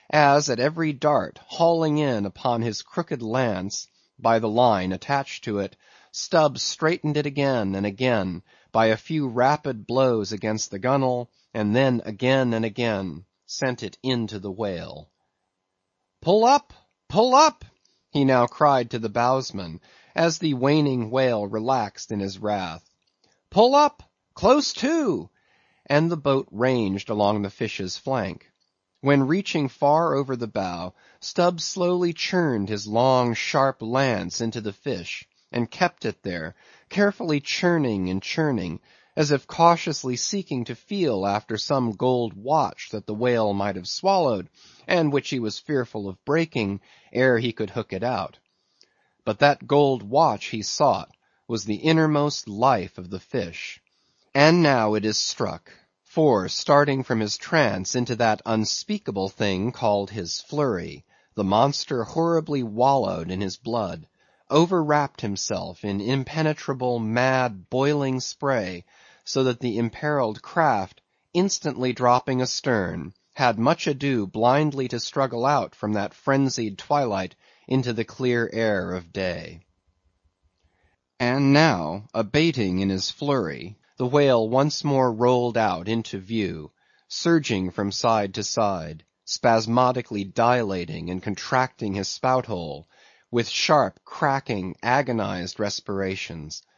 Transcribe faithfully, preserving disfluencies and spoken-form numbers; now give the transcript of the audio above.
as at every dart, hauling in upon his crooked lance, by the line attached to it, Stubb straightened it again and again, by a few rapid blows against the gunwale, and then again and again sent it into the whale. "Pull up! Pull up!" he now cried to the bowsman, as the waning whale relaxed in his wrath. "Pull up! Close to!" and the boat ranged along the fish's flank. When reaching far over the bow, Stubb slowly churned his long sharp lance into the fish, and kept it there, carefully churning and churning, as if cautiously seeking to feel after some gold watch that the whale might have swallowed, and which he was fearful of breaking ere he could hook it out. But that gold watch he sought was the innermost life of the fish. And now it is struck; for, starting from his trance into that unspeakable thing called his flurry, the monster horribly wallowed in his blood, overwrapped himself in impenetrable, mad, boiling spray, so that the imperiled craft, instantly dropping astern, had much ado blindly to struggle out from that frenzied twilight into the clear air of day. And now, abating in his flurry, the whale once more rolled out into view, surging from side to side, spasmodically dilating and contracting his spout hole, with sharp, cracking, agonized respirations,